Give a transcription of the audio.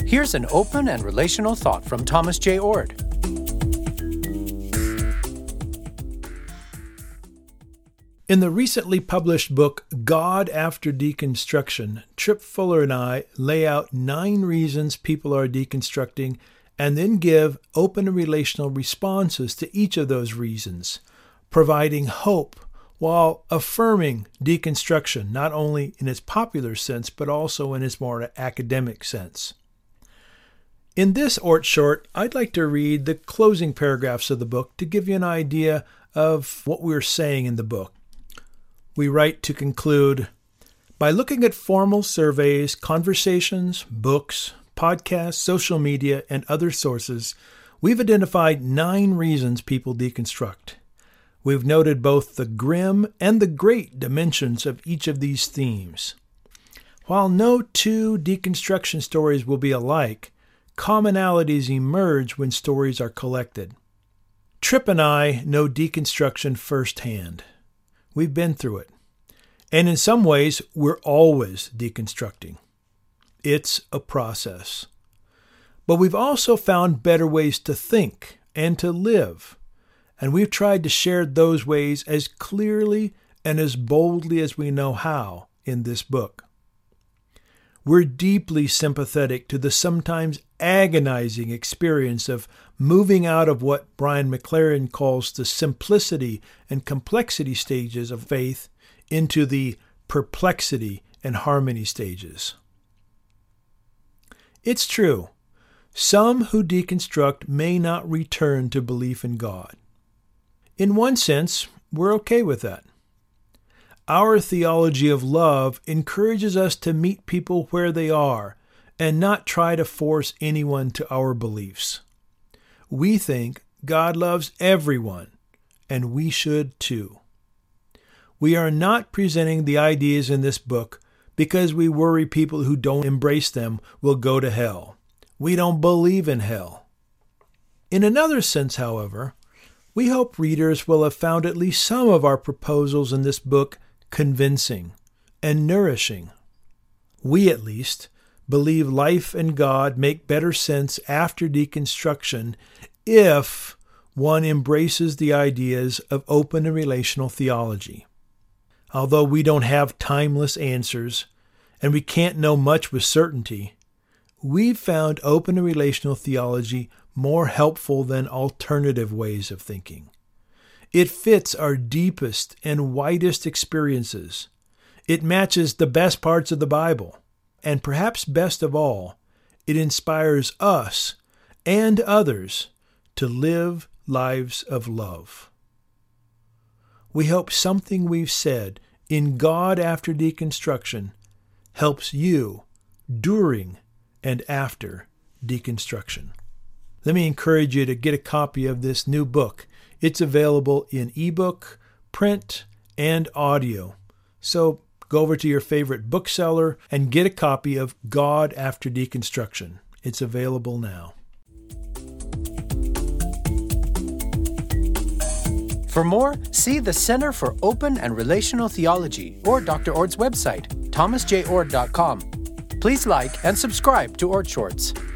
Here's an open and relational thought from Thomas J. Oord. In the recently published book, God After Deconstruction, Tripp Fuller and I lay out 9 reasons people are deconstructing and then give open and relational responses to each of those reasons, providing hope while affirming deconstruction, not only in its popular sense, but also in its more academic sense. In this Oord short, I'd like to read the closing paragraphs of the book to give you an idea of what we're saying in the book. We write to conclude, by looking at formal surveys, conversations, books, podcasts, social media, and other sources, we've identified 9 reasons people deconstruct. We've noted both the grim and the great dimensions of each of these themes. While no 2 deconstruction stories will be alike, commonalities emerge when stories are collected. Tripp and I know deconstruction firsthand. We've been through it. And in some ways, we're always deconstructing. It's a process. But we've also found better ways to think and to live. And we've tried to share those ways as clearly and as boldly as we know how in this book. We're deeply sympathetic to the sometimes agonizing experience of moving out of what Brian McLaren calls the simplicity and complexity stages of faith into the perplexity and harmony stages. It's true, some who deconstruct may not return to belief in God. In one sense, we're okay with that. Our theology of love encourages us to meet people where they are and not try to force anyone to our beliefs. We think God loves everyone, and we should too. We are not presenting the ideas in this book because we worry people who don't embrace them will go to hell. We don't believe in hell. In another sense, however, we hope readers will have found at least some of our proposals in this book convincing and nourishing. We, at least, believe life and God make better sense after deconstruction if one embraces the ideas of open and relational theology. Although we don't have timeless answers and we can't know much with certainty, we've found open and relational theology more helpful than alternative ways of thinking. It fits our deepest and widest experiences. It matches the best parts of the Bible. And perhaps best of all, it inspires us and others to live lives of love. We hope something we've said in God After Deconstruction helps you during and after deconstruction. Let me encourage you to get a copy of this new book. It's available in ebook, print, and audio. So go over to your favorite bookseller and get a copy of God After Deconstruction. It's available now. For more, see the Center for Open and Relational Theology or Dr. Oord's website, thomasjoord.com. Please like and subscribe to Oord Shorts.